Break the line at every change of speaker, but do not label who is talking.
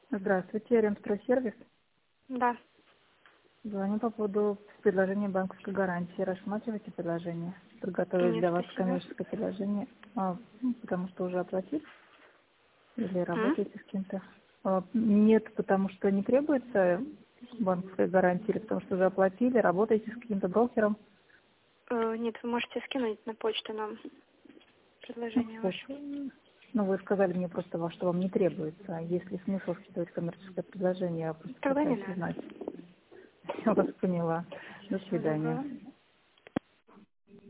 Здравствуйте, Ремстройсервис.
Да.
Звоню по поводу предложения банковской гарантии. Рассматриваете предложение? Подготовить
Нет,
для вас
спасибо.
коммерческое предложение, потому что уже оплатили или
М?
работаете с кем-то? Нет, потому что не требуется банковской гарантии, или потому что уже оплатили, работаете с каким-то брокером?
Нет, вы можете скинуть на почту нам предложение ваше.
Ну, вы сказали мне просто, что вам не требуется. Есть ли смысл скидывать коммерческое предложение? Я просто
Тогда не
пытаюсь
надо.
узнать. Я вас поняла. До
Всего
свидания.
доброго.